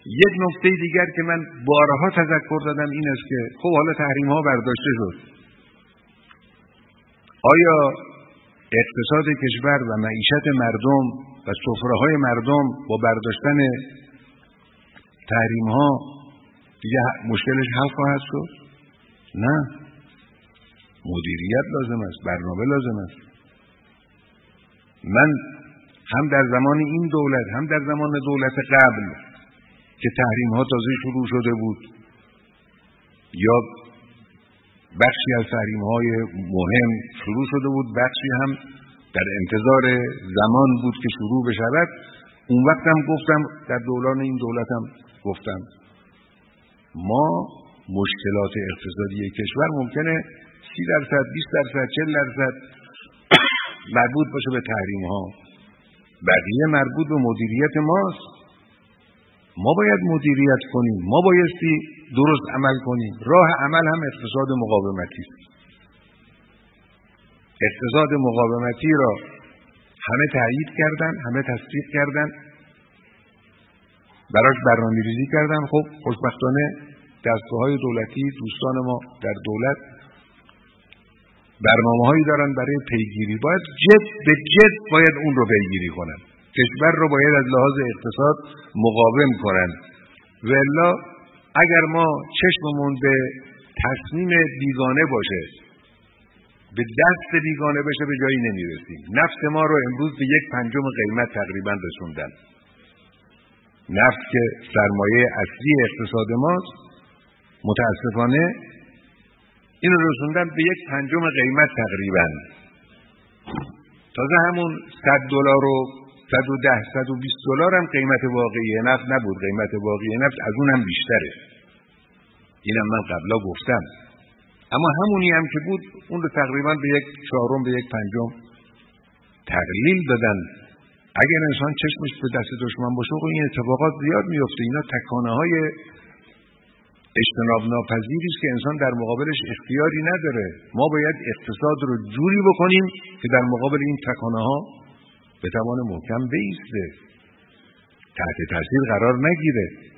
یک نکته دیگر که من بارها تذکر دادم این است که خب حالا تحریم ها برداشته شد، آیا اقتصاد کشور و معیشت مردم و سفره های مردم با برداشتن تحریم ها دیگه مشکلش حل خواهد شد؟ نه، مدیریت لازم است، برنامه لازم است. من هم در زمان این دولت هم در زمان دولت قبل که تحریم ها تازه شروع شده بود یا بخشی از تحریم های مهم شروع شده بود، بخشی هم در انتظار زمان بود که شروع بشود، اون وقت هم گفتم، در دوران این دولت هم گفتم ما مشکلات اقتصادی کشور ممکنه 30%، 20%، 40% مربوط باشه به تحریم ها، بقیه مربوط به مدیریت ماست. ما باید مدیریت کنیم، ما بایستی درست عمل کنیم. راه عمل هم اقتصاد مقاومتی است. اقتصاد مقاومتی را همه تایید کردن، همه تصدیق کردن، براش برنامه‌ریزی کردن. خب خوشبختانه دستگاه‌های دولتی، دوستان ما در دولت برنامه‌هایی دارن برای پیگیری. باید جد به جد باید اون رو پیگیری کنن. کشور رو باید از لحاظ اقتصاد مقاوم کنن. و الا اگر ما چشممون به تصمیم بیگانه باشه، به دست بیگانه بشه، به جایی نمیرسیم. نفت ما رو امروز به 1/5 قیمت تقریبا رسوندن. نفت که سرمایه اصلی اقتصاد ماست، متاسفانه این رو رسوندن به 1/5 قیمت تقریبا. تازه همون $100 و $110 $120 هم قیمت واقعی نفت نبود. قیمت واقعی نفت از اون هم بیشتره. اینم من قبلا گفتم. اما همونی هم که بود اون رو تقریبا به 1/4 به 1/5 تقلیل دادن. اگر انسان چشمش به دست دشمن باشه خب این اتفاقات زیاد میفته. اینا تکانه‌های اجتناب ناپذیری است که انسان در مقابلش اختیاری نداره. ما باید اقتصاد رو جوری بکنیم که در مقابل این تکانه‌ها بتوانه محکم بایسته، تحت تاثیر قرار نگیره.